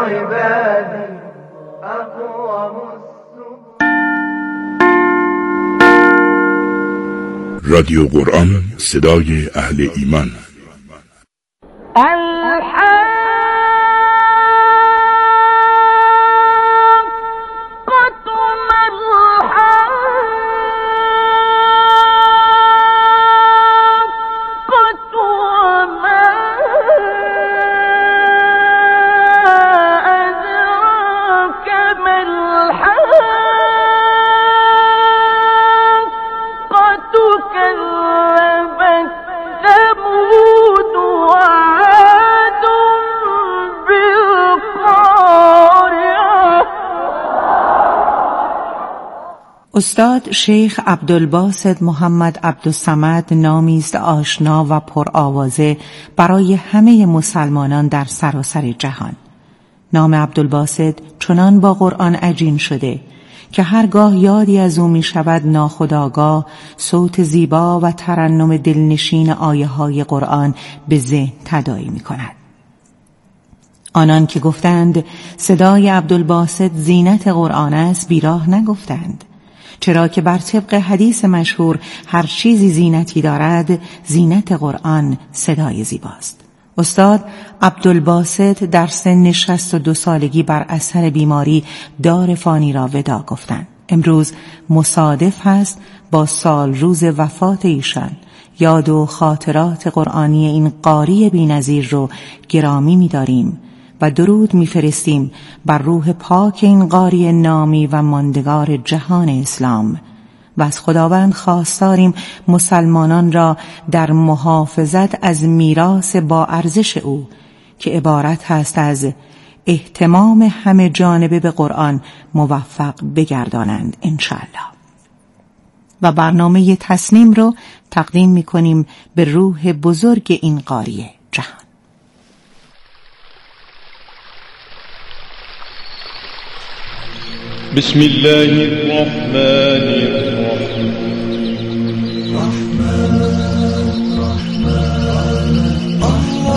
عبادي أقوم رادیو قرآن، صدای اهل ایمان. استاد شیخ عبدالباسط محمد عبدالصمد نامی است آشنا و پرآوازه برای همه مسلمانان در سراسر جهان. نام عبدالباسط چنان با قرآن عجین شده که هرگاه یادی از او می شود ناخودآگاه صوت زیبا و ترنم دلنشین آیه های قرآن به ذهن تداعی می کند. آنان که گفتند صدای عبدالباسط زینت قرآن است بیراه نگفتند، چرا که بر طبق حدیث مشهور هر چیزی زینتی دارد، زینت قرآن صدای زیباست. استاد عبدالباسط در سن 62 سالگی بر اثر بیماری دار فانی را وداع گفتند. امروز مصادف هست با سال روز وفات ایشان. یاد و خاطرات قرآنی این قاری بی‌نظیر رو گرامی می‌داریم و درود می‌فرستیم بر روح پاک این قاری نامی و ماندگار جهان اسلام و از خداوند خواستاریم مسلمانان را در محافظت از میراث با ارزش او که عبارت هست از اهتمام همه جانبه به قرآن موفق بگردانند انشاءالله. و برنامه تسنیم رو تقدیم می‌کنیم به روح بزرگ این قاری جهان. بسم الله الرحمن الرحیم.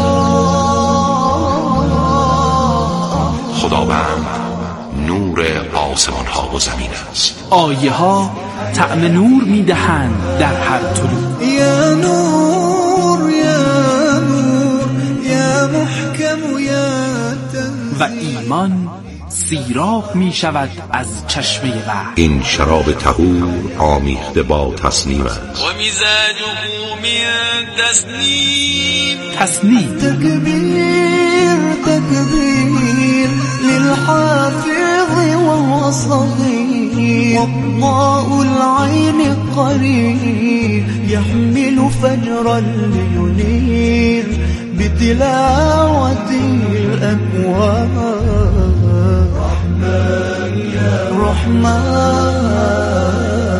خداوند نور آسمان ها و زمین است. آیه ها طعم نور میدهند در هر طلوع. یا نور یا نور یا محکم یا تنزیل. و ایمان سیراب می شود از چشمه وحی. این شراب طهور آمیخته با تسنیم است. و مزاجه من تسنیم. تسنیم تکبیر تکبیر للحافظ وهو صغير وضاء العين قرير يحمل فجرا لينير بتلاوة الأكوان رحمن يا رحمن.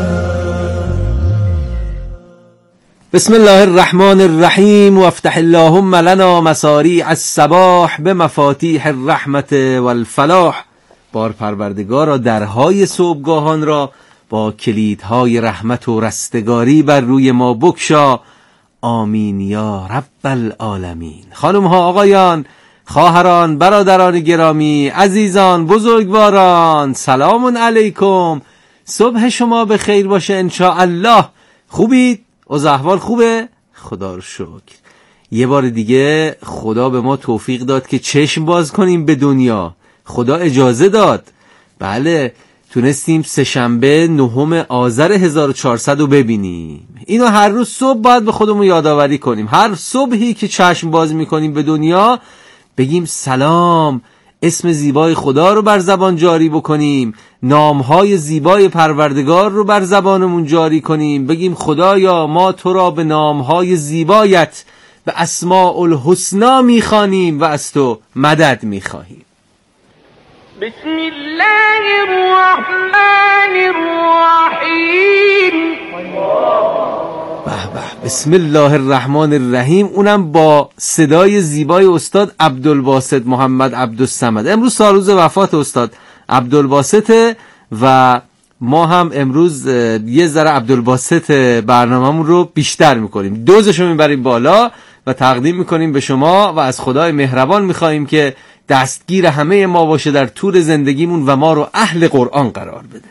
بسم الله الرحمن الرحیم و افتح اللهم لنا مساریع الصباح به مفاتیح الرحمت والفلاح. بار پروردگارا درهای صبحگاهان را با کلیدهای رحمت و رستگاری بر روی ما بگشا. آمین یا رب العالمین. خانم ها، آقایان، خواهران، برادران گرامی، عزیزان، بزرگواران، سلام علیکم. صبح شما به خیر باشه انشاءالله. خوبید؟ از احوال خوبه؟ خدا رو شکر. یه بار دیگه خدا به ما توفیق داد که چشم باز کنیم به دنیا. خدا اجازه داد. بله، تونستیم سه‌شنبه 9 آذر 1400 رو ببینیم. اینو هر روز صبح باید به خودمون یادآوری کنیم. هر صبحی که چشم باز میکنیم به دنیا بگیم سلام، اسم زیبای خدا رو بر زبان جاری بکنیم، نامهای زیبای پروردگار رو بر زبانمون جاری کنیم، بگیم خدایا ما تو را به نامهای زیبایت به اسماء الحسنا میخوانیم و از تو مدد میخواهیم. بسم الله الرحمن الرحیم. بسم الله الرحمن الرحیم. اونم با صدای زیبای استاد عبدالباسط محمد عبدالصمد. امروز سالروز وفات استاد عبدالباسط و ما هم امروز یه ذره عبدالباسط برنامه‌مون رو بیشتر میکنیم، دوزشو میبریم بالا و تقدیم میکنیم به شما و از خدای مهربان میخواییم که دستگیر همه ما باشه در طول زندگیمون و ما رو اهل قرآن قرار بده.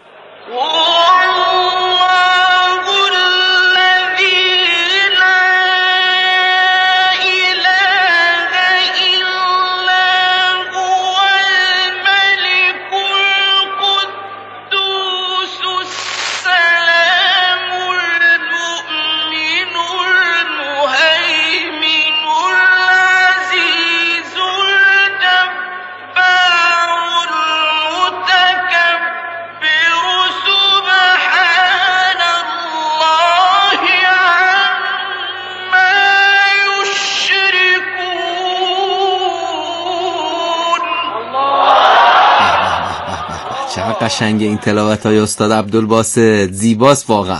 قشنگ این تلاوت های استاد عبدالباسط، زیباست واقعا.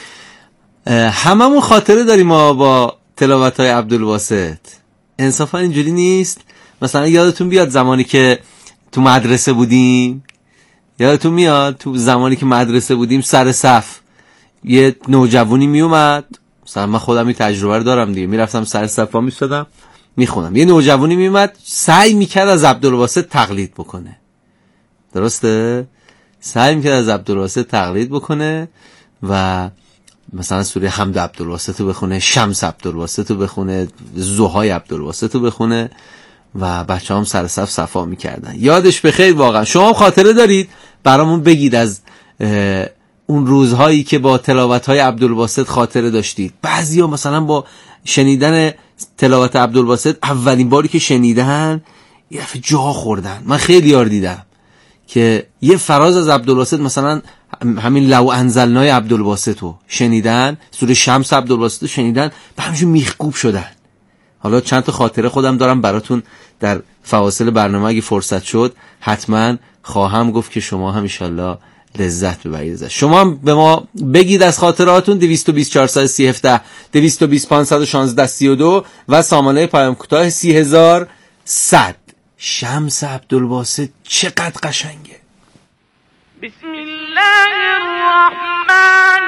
هممون خاطره داریم ما با تلاوت های عبدالباسط. انصافا اینجوری نیست؟ مثلا یادتون بیاد زمانی که تو مدرسه بودیم، یادتون میاد تو زمانی که مدرسه بودیم سر صف یه نوجوانی میومد، مثلا من خودم این تجربه رو دارم دیگه، میرفتم سر صف ها میشدم میخونم، یه نوجوانی میومد سعی میکرد از عبدالباسط تقلید بکنه، درسته؟ سعی میکرد از عبدالباسط تقلید بکنه و مثلا سوره حمد عبدالباسط رو بخونه، شمس عبدالباسط رو بخونه، ضحای عبدالباسط رو بخونه و بچه هم سر صف صفا میکردن. یادش بخیر واقعا. شما هم خاطره دارید برامون بگید از اون روزهایی که با تلاوت‌های عبدالباسط خاطره داشتید. بعضیا مثلا با شنیدن تلاوت عبدالباسط اولین باری که شنیدن یه دفعه جا خوردن. من خیلی یار دیدم که یه فراز از عبدالباسط، مثلا همین لو انزلنای عبدالباسط رو شنیدن، سوره شمس عبدالباسط رو شنیدن، به همشون میخکوب شدن. حالا چند تا خاطره خودم دارم براتون در فواصل برنامه اگه فرصت شد حتما خواهم گفت که شما هم انشالله لذت ببرید ازش. شما هم به ما بگید از خاطراتون. 220 430 17 220 516 32 و سامانه پیام کوتاه 30100. شمس عبدالباسط چقدر قشنگه. بسم الله الرحمن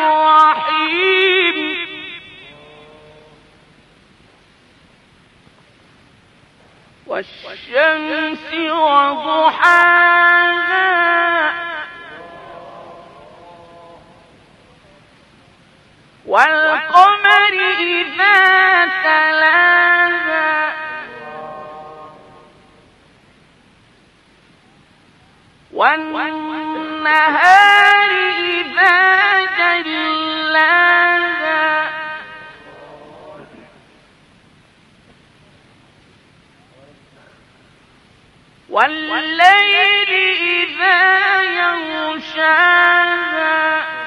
الرحیم. والشمس وضحاها والقمر إذا تلاها والنهار إذا جلاها والليل إذا يغشاها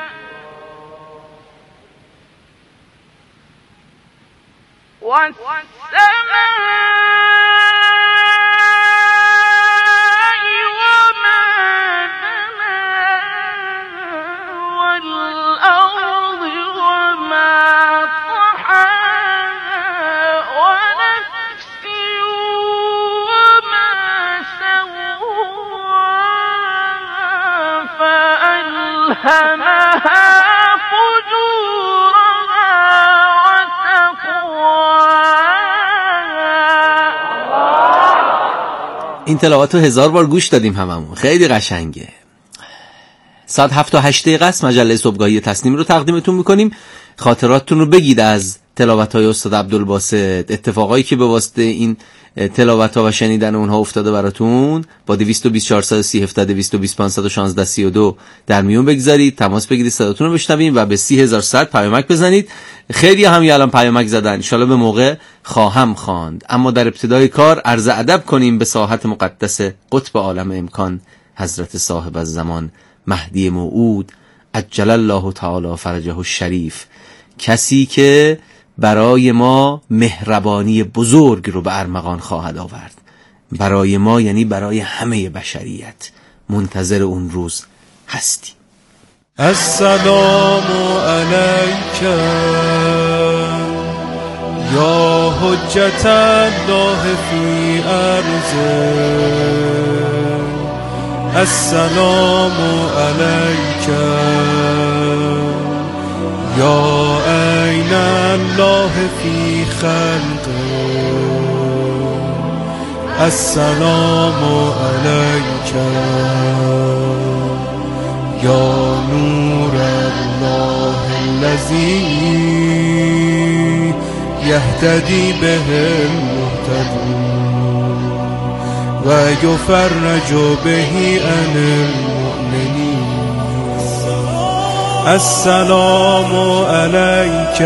والسماء وما بناها والأرض وما طحاها ونفس وما سواها فألهمها فجورها این تلاوت رو 1000 بار گوش دادیم هممون، خیلی قشنگه. ساعت 7 تا 8 دقیقه است. مجله صبحگاهی تسنیم رو تقدیمتون میکنیم. خاطراتتون رو بگید از تلاوت‌های استاد عبدالباسط، اتفاقایی که به واسطه این تلاوت‌ها و شنیدن اونها افتاده براتون. با 220 430 17 220 516 32 در میون بگذارید، تماس بگیرید، صداتون رو بشنویم و به 30100 پیامک بزنید. خیلی همین الان پیامک زدن، ان شاءالله به موقع خواهم خواند. اما در ابتدای کار عرض ادب کنیم به ساحت مقدس قطب عالم امکان حضرت صاحب الزمان مهدی موعود عجل الله تعالی فرجه الشریف، کسی که برای ما مهربانی بزرگ رو به ارمغان خواهد آورد. برای ما یعنی برای همه بشریت. منتظر اون روز هستی. السلام علیک یا حجت الله فی ارضه، السلام علیک یا عین الله فی خلقه، السلام علیک یا نور الله الذی یهتدی به المهتدون و یفرج به عن المؤمنین. السلام علیک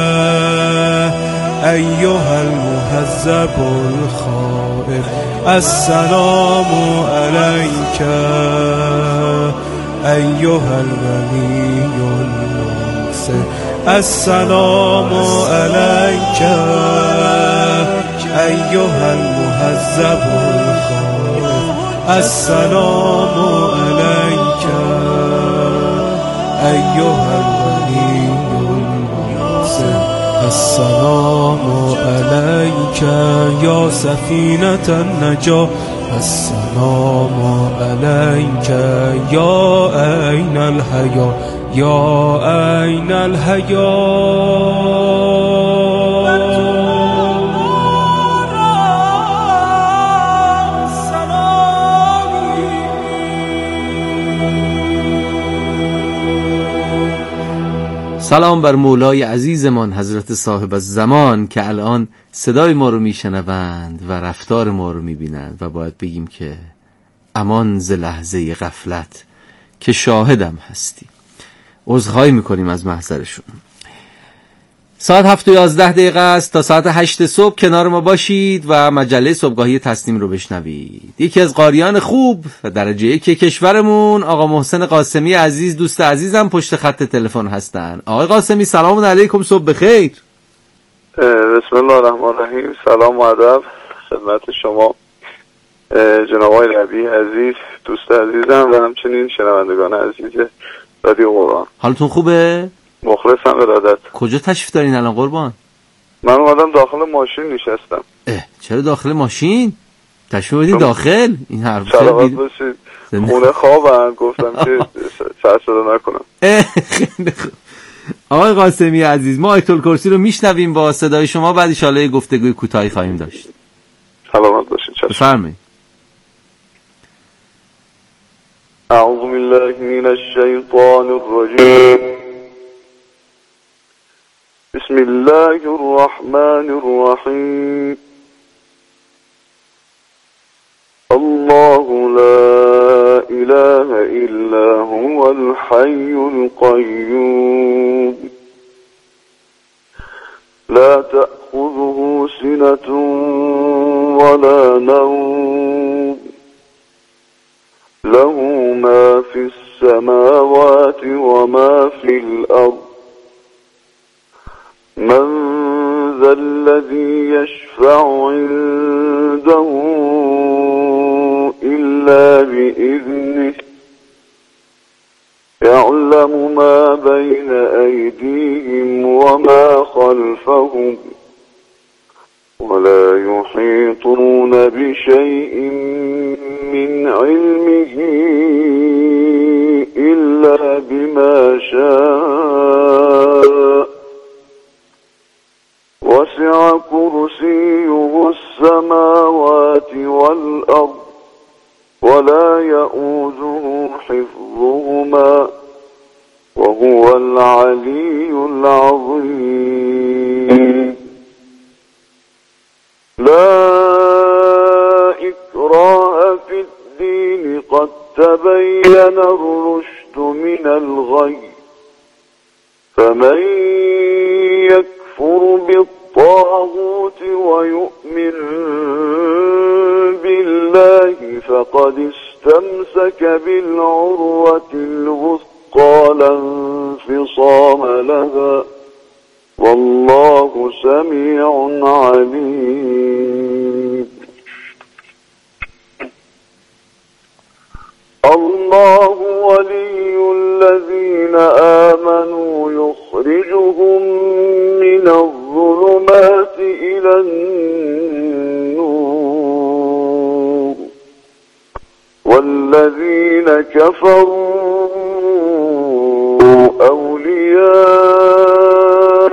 ایها المهذب الخائف. السلام علیک ایها الولی الناصر. السلام علیک ایها المهذب الخائف. السلام علیک ایها الولی الناصر. السلام علیک یا سفینة النجاة. السلام علیک یا عین الحیا یا عین الحیا. سلام بر مولای عزیزمان حضرت صاحب الزمان که الان صدای ما رو میشنوند و رفتار ما رو میبینند و باید بگیم که امان ز لحظه غفلت که شاهدم هستی. عذرخواهی میکنیم از محضرشون. ساعت 7:11 است. تا ساعت 8 صبح کنار ما باشید و مجله صبحگاهی تسنیم رو بشنوید. یکی از قاریان خوب و درجه 1 کشورمون آقا محسن قاسمی عزیز، دوست عزیزم، پشت خط تلفن هستن. آقای قاسمی سلام علیکم، صبح بخیر. بسم الله الرحمن الرحیم. سلام و ادب خدمت شما جناب آقای ربیع عزیز، دوست عزیزم و همچنین شنوندگان عزیز رادیو قرآن. حالتون خوبه؟ مخلصم ارادت. کجا تشریف دارین الان قربان؟ من اومدم داخل ماشین نشستم. چرا داخل ماشین؟ تشریف بدین داخل؟ این حرف سلامت باشید. خونه خوابم، گفتم که سر صدا نکنم. خیلی خوب. آقای قاسمی عزیز، ما آیت الکرسی رو میشنویم با صدای شما، بعد ان شاءالله گفتگوی کوتاهی خواهیم داشت. سلامت باشید. بفرمایید. اعوذ بالله من الشیطان الرجیم. بسم الله الرحمن الرحیم. الله لا اله الا هو الحي القيوم لا تأخذه سنة ولا نوم له ما في السماوات وما في الأرض من ذا الذي يشفع عنده إلا بإذنه يعلم ما بين أيديهم وما خلفهم ولا يحيطون بشيء من علمه إلا بما شاء وسع كرسيه السماوات والأرض ولا يؤوده حفظهما وهو العلي العظيم. لا إكراه في الدين قد تبين الرشد من الغي فمن يكفر بالطاغوت ويؤمن بالله فقد استمسك بالعروة الوثقى لا انفصام لها والله سميع عليم. الله ولي الذين آمنوا يخرجهم من الظلمات إلى النور والذين كفروا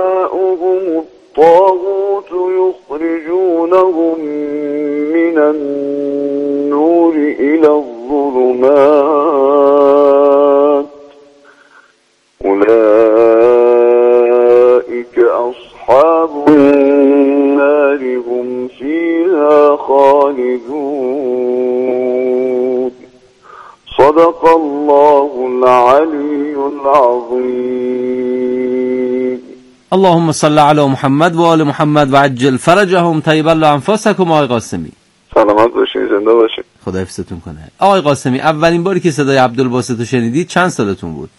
أولياؤهم الطاغوت يخرجونهم من النور إلى الظلمات أولئك أصحاب النار هم فيها خالدون صدق الله العلي العظيم. اللهم صل علی محمد و آل محمد و عجل فرجهم. طیب الله انفاسکم. آقای قاسمی سلامت باشین، زنده باشین. خدا حفظتون کنه. آقای قاسمی، اولین باری که صدای عبدالباسط رو شنیدید چند سالتون بود؟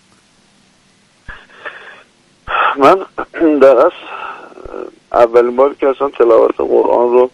من در اصل اولین باری که اصلا تلاوت قرآن رو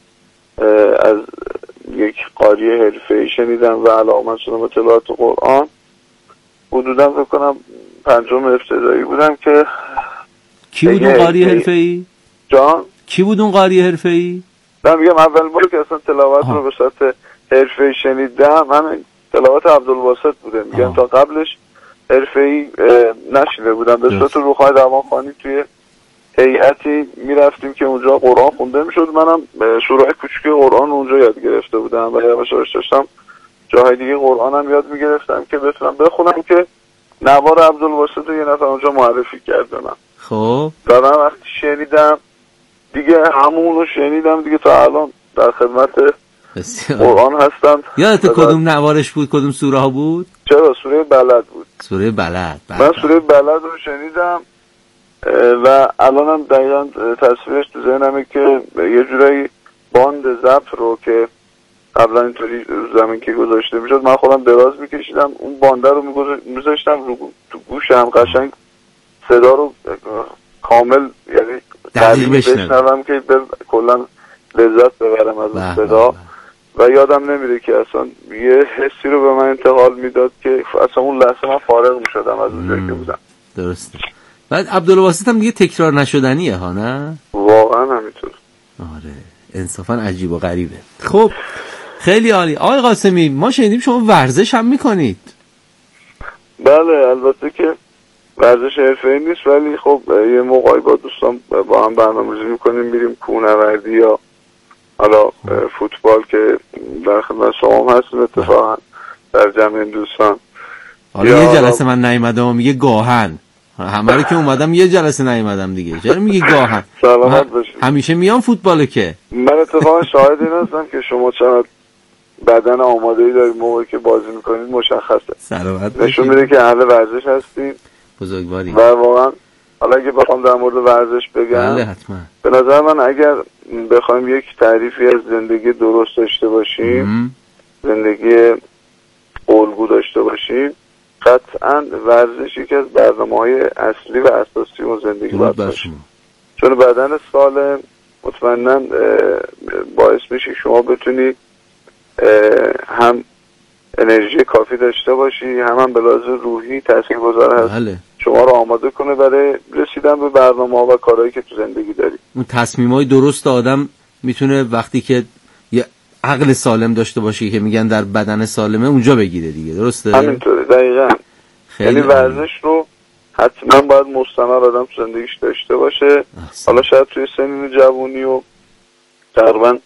از یک قاری حرفه‌ای شنیدم و علاقه‌مند شدم به تلاوت قرآن حدوداً فکر کنم پنجم ابتدایی بودم که کی بود اون قاری حرفه‌ای؟ جان؟ کی بود اون قاری حرفه‌ای؟ من میگم اولین باری که اصلا تلاوت رو به صورت حرفه‌ای شنیدم من تلاوت عبدالباسط بوده. میگم تا قبلش حرفه‌ای نشیده بودم. به صورت روح‌های روانخوانی توی هیئتی میرفتیم که اونجا قرآن خونده میشد. منم شروع کوچیک قرآن اونجا یاد گرفته بودم و یواش یواش داشتم جاهای دیگه قرآنم یاد میگرفتم که بتونم بخونم که نوار عبدالباسط رو یه نفر اونجا معرفی کرد به من. خب و من وقتی شنیدم دیگه همونو شنیدم دیگه تا الان در خدمت قرآن هستم. یادت کدوم نوارش بود؟ کدوم سوره ها بود؟ چرا سوره بلد بود. سوره بلد. من سوره بلد رو شنیدم و الانم دقیقا تصویرش تو ذهنمه که یه جورایی باند ضبط رو که قبلا اینطوری زمین که گذاشته میشد من خودم دراز میکشیدم اون بانده رو میذاشتم تو گوشم قشنگ صدا رو کامل یعنی دقیق بشنوم که کلا لذت ببرم از اون صدا و یادم نمیره که اصلا یه حسی رو به من انتقال میداد که اصلا اون لحظه من فارغ میشدم از اون جایی که بودم. درسته. بعد عبدالباسط هم دیگه تکرار نشدنیه ها، نه؟ واقعا همینطور. آره انصافا عجیب و غریبه. خب خیلی عالی. آقای قاسمی ما شنیدیم شما ورزش هم میکنید. بله البته که ورزش حرفه‌ای نیست ولی خب یه موقعی با دوستان با هم برنامه‌ریزی میکنیم میریم کوهنوردی یا حالا فوتبال که در خدمت شما هم هستیم اتفاقا در جمع دوستان. حالا یه جلسه من نیومدم میگه گاهن همه رو که اومدم یه جلسه نیومدم دیگه چرا میگه گاهن؟ سلامت باشید. همیشه میام فوتباله که من اتفاقا شاهد این هستم که شما چقدر بدن آماده‌ای دارید موقعی که بازی میکنید مشخصه. سلامت باشید. نشون میده که اهل ورزش هستید. بزرگواری. و واقعا حالا اگه بخوام در مورد ورزش بگم بله حتما. به نظر من اگر بخوایم یک تعریفی از زندگی درست داشته باشیم زندگی الگو داشته باشیم قطعا ورزش یکی از برنامه‌های اصلی و اساسی اون زندگی باشه. چون بدن سالم مطمئنا باعث میشه شما بتونی هم انرژی کافی داشته باشی هم به لحاظ روحی تاثیرگذار هست. بله. شما رو آماده کنه برای رسیدن به برنامه‌ها و کارهایی که تو زندگی داری. اون تصمیم‌های درست آدم میتونه وقتی که یه عقل سالم داشته باشه که میگن در بدن سالمه اونجا بگیره دیگه. درسته؟ همینطوره دقیقاً. یعنی ورزش رو حتما باید مستمر آدم تو زندگیش داشته باشه. حالا شاید توی سن جوونی و تقریبا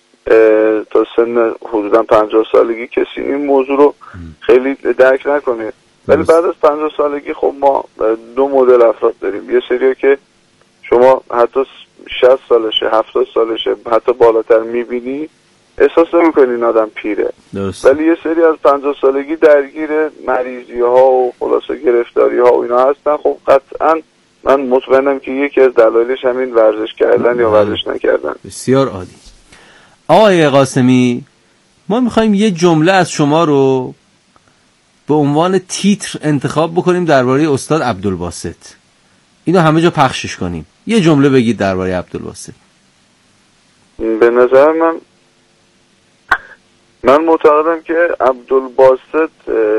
تا سن حدودا 50 سالگی کسی این موضوع رو خیلی درک نکنه ولی بعد از 50 سالگی خب ما دو مدل افراد داریم. یه سری که شما حتی 60 سالشه 70 سالشه حتی بالاتر میبینی احساس نمی‌کنی این آدم پیره. ولی یه سری از 50 سالگی درگیر مریضی ها و خلاصه گرفتاری ها و اینا هستن. خب قطعا من مطمئنم که یکی از دلایلش همین ورزش کردن یا ورزش نکردن. بسیار عالی. آقای قاسمی ما میخوایم یه جمله از شما رو به عنوان تیتر انتخاب بکنیم درباره استاد عبدالباسط. اینو همه جا پخشش کنیم. یه جمله بگید درباره عبدالباسط. به نظر من معتقدم که عبدالباسط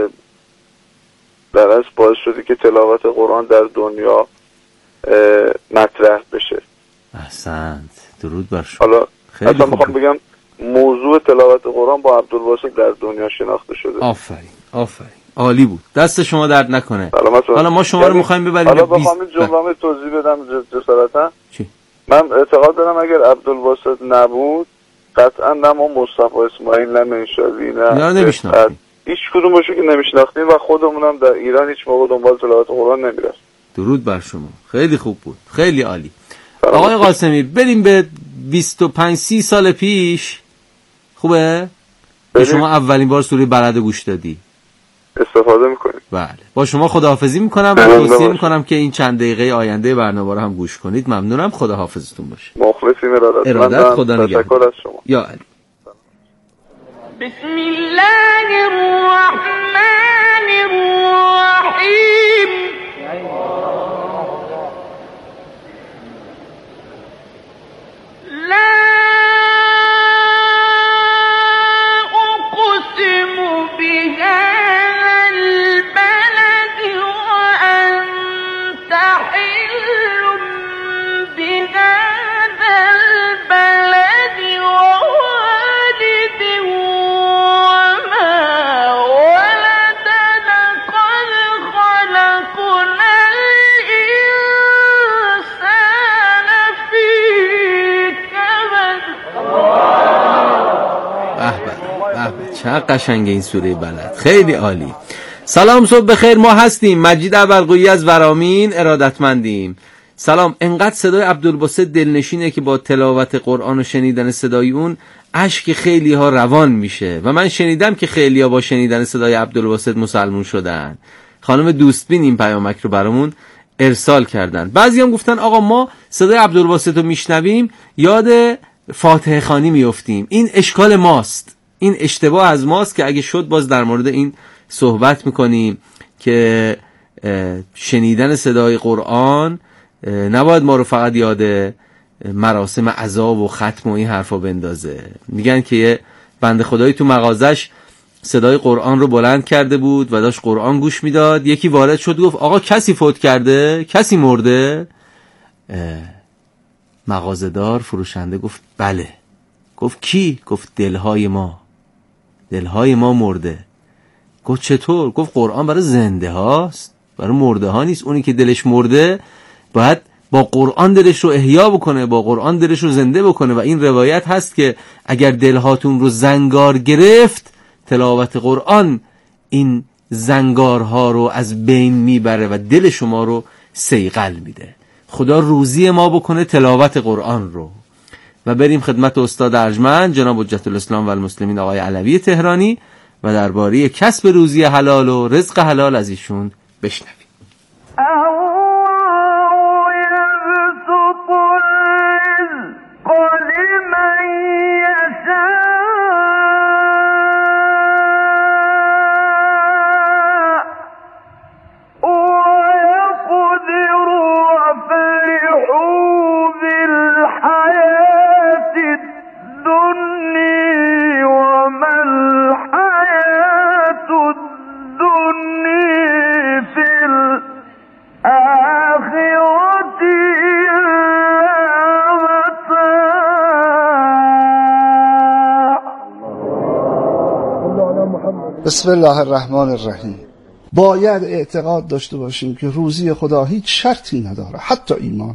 در اصل باعث شده که تلاوت قرآن در دنیا مطرح بشه. احسنت. درود بر شما. حالا اصلا میخوام بگم موضوع تلاوت قرآن با عبدالباسط در دنیا شناخته شده. آفرین عالی بود. دست شما درد نکنه. حالا ما شما رو میخوایم ببریم. حالا بخوام این جمله توضیح بدم جسارتا. من اعتقاد دارم اگر عبدالباسط نبود قطعا نه ما مصطفی اسماعیل نه منشاوی نه نمیشناختیم، هیچ کدومشو که نمیشناختیم و خودمونم در ایران هیچ موقع دنبال تلاوت قرآن نمیرفتیم. درود بر شما، خیلی خوب بود، خیلی عالی. آقای قاسمی بریم به 25-30 سال پیش. خوبه؟ به شما اولین بار سوره بلد گوش دادی، استفاده میکنید. بله، با شما خداحافظی میکنم و توصیه میکنم که این چند دقیقه آینده برنامه رو هم گوش کنید. ممنونم، خداحافظتون باشه. مخلصیم، ارادت، خدا نگهدار. تشکر از شما. یا علی. بسم الله الرحمن الرحیم. لا اقسم بهذا البلد وانت حل بهذا البلد ووالد وما ولد لقد خلقنا الإنسان في كبد. چقدر قشنگه این سوره بلد، خیلی عالی. سلام، صبح بخیر، ما هستیم. مجید ابرقویی از ورامین، ارادتمندیم. سلام. انقدر صدای عبدالباسط دلنشینه که با تلاوت قرآن و شنیدن صدای اون اشک خیلی ها روان میشه و من شنیدم که خیلی ها با شنیدن صدای عبدالباسط مسلمون شدن. خانم دوستبین این پیامک رو برامون ارسال کردن. بعضی هم گفتن آقا ما صدای عبدالباسط رو میشنویم یاد فاتحه خوانی میافتیم. این اشکال ماست، این اشتباه از ماست که اگه شد باز در مورد این صحبت میکنیم که شنیدن صدای قرآن نباید ما رو فقط یاد مراسم عزا و ختم و این حرفا بندازه. میگن که یه بنده خدایی تو مغازش صدای قرآن رو بلند کرده بود و داشت قرآن گوش میداد. یکی وارد شد گفت آقا کسی فوت کرده؟ کسی مرده؟ مغازه‌دار فروشنده گفت بله. گفت کی؟ گفت دلهای ما مرده. گفت چطور؟ گفت قرآن برای زنده هاست، برای مرده ها نیست. اونی که دلش مرده باید با قرآن دلش رو احیا بکنه، با قرآن دلش رو زنده بکنه. و این روایت هست که اگر دلهاتون رو زنگار گرفت، تلاوت قرآن این زنگارها رو از بین میبره و دل شما رو صیقل میده. خدا روزی ما بکنه تلاوت قرآن رو. و بریم خدمت استاد ارجمند جناب حجت الاسلام و المسلمین آقای علوی تهرانی و درباره کسب روزی حلال و رزق حلال از ایشون بشنویم. بسم الله الرحمن الرحیم. باید اعتقاد داشته باشیم که روزی خدا هیچ شرطی نداره، حتی ایمان.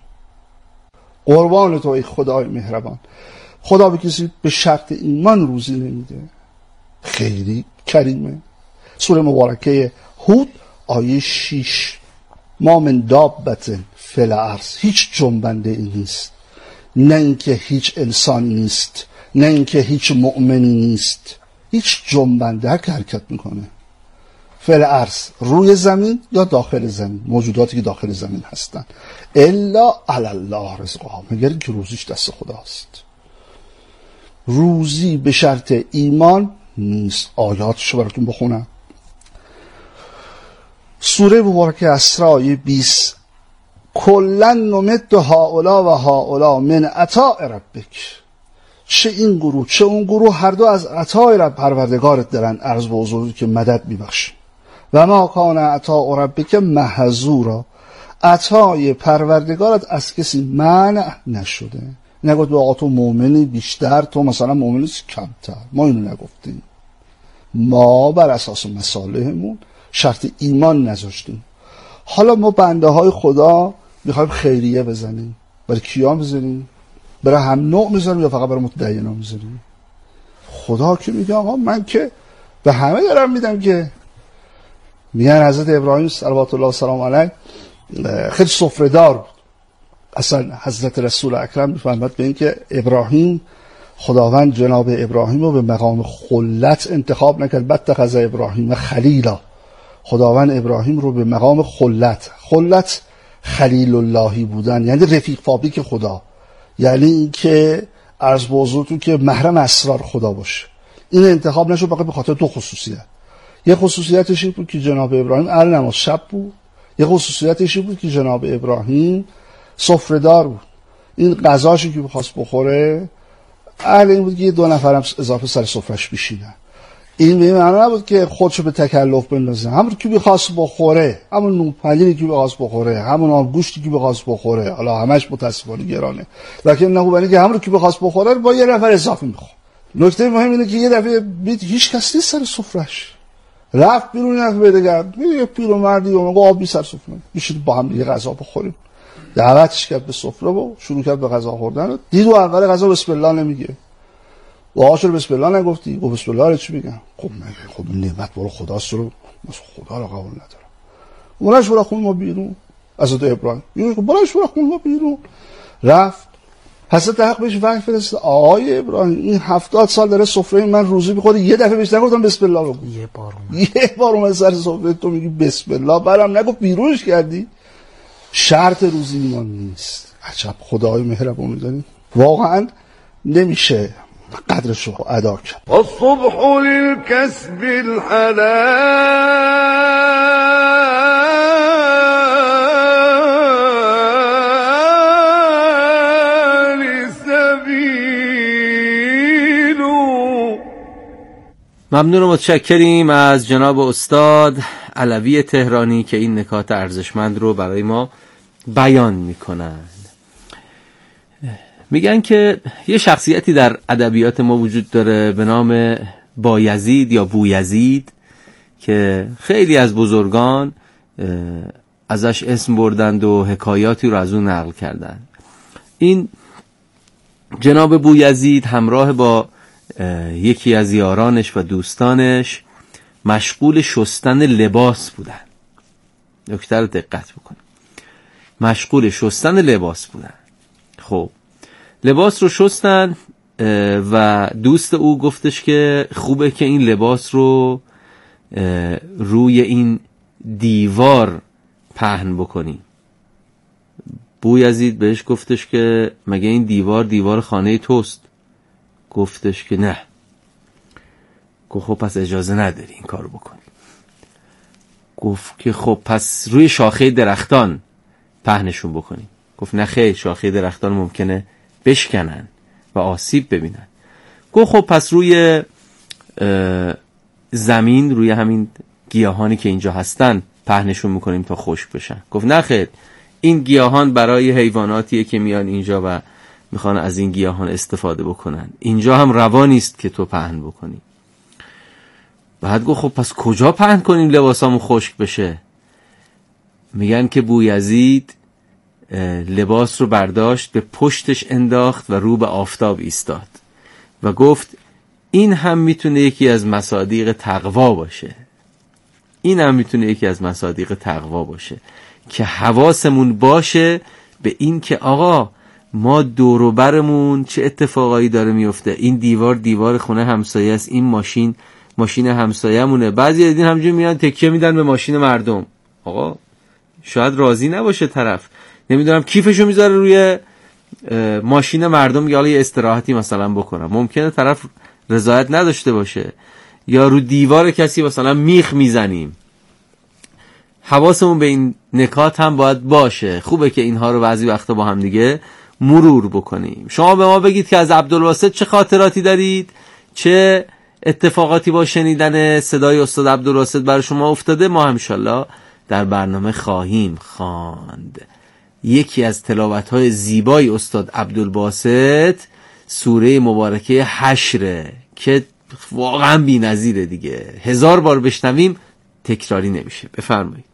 قربان تو ای خدای مهربان، خدا به کسی به شرط ایمان روزی نمیده. خیلی کریمه. سوره مبارکه هود آیه 6. ما من دابت فی الارض، هیچ جنبنده ای نیست، نه اینکه هیچ انسانی نیست، نه اینکه هیچ مؤمنی نیست، هیچ جنبنده که حرکت میکنه فی الارض، روی زمین یا داخل زمین، موجوداتی که داخل زمین هستن، الا علی الله رزقها، مگر که روزیش دست خداست. روزی به شرط ایمان نیست. آیاتشو براتون بخونم. سوره مبارکه اسراء آیه 20. کلا نمد هؤلاء و هؤلاء من عطاء ربک، چه این گروه چه اون گروه هر دو از عطای رب پروردگارت دارن عرض به حضور که مدد میبخشی. و ما کان عطاء ربک محظورا، عطای پروردگارت از کسی منع نشده. نگفت به آقا تو مؤمنی بیشتر، تو مثلا مؤمنی کمتر، ما اینو نگفتیم. ما بر اساس مصالحمون شرط ایمان نذاشتیم. حالا ما بنده های خدا میخوایم خیریه بزنیم. برای کیا بزنیم؟ برای هم نوع میذاریم یا فقط برای متدینا میذاریم؟ خدا که میگه آقا من که به همه دارم میدم. که میگن حضرت ابراهیم صلوات الله سلام علیه خیلی سفره‌دار بود. اصلا حضرت رسول اکرم میفرماد به این که ابراهیم، خداوند جناب ابراهیم رو به مقام خلت انتخاب نکرد، بتخذ ابراهیم خلیلا. خداوند ابراهیم رو به مقام خلت خلیل اللهی بودن، یعنی رفیق فابریک خدا، یعنی این که عرض به حضورتون که محرم اسرار خدا باشه. این انتخاب نشد فقط به خاطر دو خصوصیت. یه خصوصیتش این بود که جناب ابراهیم اهل نماز شب بود، یه خصوصیتش این بود که جناب ابراهیم سفره‌دار بود. این غذاشو که بخواست بخوره اهل این بود که 2 نفرم اضافه سر سفرهش بشینن. این به معنی نبود که خودشو به تکلف بندازه، همون که بخواست بخوره، همون نون پنیری که بخواست بخوره، همون آب گوشتی که بخواست بخوره، حالا همش متاسفانه گرانه، لکن نه بنی که همون که بخواست بخوره با 1 نفر اضافه میخواد. نکته مهم اینه که یه دفعه دید هیچ کس نیست سر سفرهش، رفت بیرون رفت بدگرد، یه پیرمردی اومد گفت آبی سر سفره، بشید با هم یه غذا بخوریم. دعوتش کرد به سفره و شروع کرد به غذا خوردن. دید و اول غذا بسم الله نمیگه. واهاش رو بسم الله نگفتی؟ گفت بسم الله رو چی میگم؟ خب نعمت برای خداست رو خدا رو قبول ندارم. بلنش برو خون ما بیرون. حضرت ابراهیم بلنش برو خون ما بیرون. رفت. حضرت حق بهش وحی فرستاد آقای ابراهیم این 70 سال داره سفره من روزی میخوره، یه دفعه بهش نگفتم بسم الله رو. یه بار اومد سر سفره تو میگی بسم الله، برام نگفت بیرونش کردی. شرط روزی ایمان نیست. عجب خدای مهربون می‌دونی. واقعا نمیشه قدرش رو ادا کرد. الصبح للكسب الحلال سبیل. ممنون و متشکریم از جناب استاد علوی تهرانی که این نکات ارزشمند رو برای ما بیان میکنند. میگن که یه شخصیتی در ادبیات ما وجود داره به نام بایزید یا بویزید که خیلی از بزرگان ازش اسم بردند و حکایاتی رو از اون نقل کردند. این جناب بویزید همراه با یکی از یارانش و دوستانش مشغول شستن لباس بودن. نکته رو دقت بکنید، مشغول شستن لباس بودن. خب لباس رو شستن و دوست او گفتش که خوبه که این لباس رو روی این دیوار پهن بکنی. بویزید بهش گفتش که مگه این دیوار خانه توست؟ گفتش که نه. گفت خب پس اجازه نداری این کارو بکنی. گفت که خب پس روی شاخه درختان پهنشون بکنی. گفت نه خیر، شاخه درختان ممکنه بشکنن و آسیب ببینن. گفت خب پس روی زمین، روی همین گیاهانی که اینجا هستن پهنشون میکنیم تا خشک بشن. گفت نه خیر، این گیاهان برای حیواناتیه که میان اینجا و میخوان از این گیاهان استفاده بکنن، اینجا هم روا نیست که تو پهن بکنی. بعد گفت خب پس کجا پهن کنیم لباسامون خشک بشه؟ میگن که بویزید لباس رو برداشت، به پشتش انداخت و رو به آفتاب ایستاد و گفت این هم میتونه یکی از مصادیق تقوا باشه. این هم میتونه یکی از مصادیق تقوا باشه که حواسمون باشه به این که آقا ما دور و برمون چه اتفاقایی داره میفته. این دیوار خونه همسایه است، این ماشین همسایه‌مونه. بعضی دیدین همونجوری میان تکیه میدن به ماشین مردم. آقا شاید راضی نباشه طرف، نمیدونم کیفشو میذاره روی ماشین مردم یا یه استراحتی مثلا بکنه. ممکنه طرف رضایت نداشته باشه. یا رو دیوار کسی مثلا میخ میزنیم. حواسمون به این نکات هم باید باشه. خوبه که اینها رو بعضی وقتا با هم دیگه مرور بکنیم. شما به ما بگید که از عبدالواسط چه خاطراتی دارید، چه اتفاقاتی با شنیدن صدای استاد عبدالواسط برای شما افتاده. ما انشالله در برنامه خواهیم خواند. یکی از تلاوت‌های زیبای استاد عبدالباسط سوره مبارکه حشره که واقعا بی‌نظیره دیگه. 1000 بار بشنویم تکراری نمیشه. بفرمایید.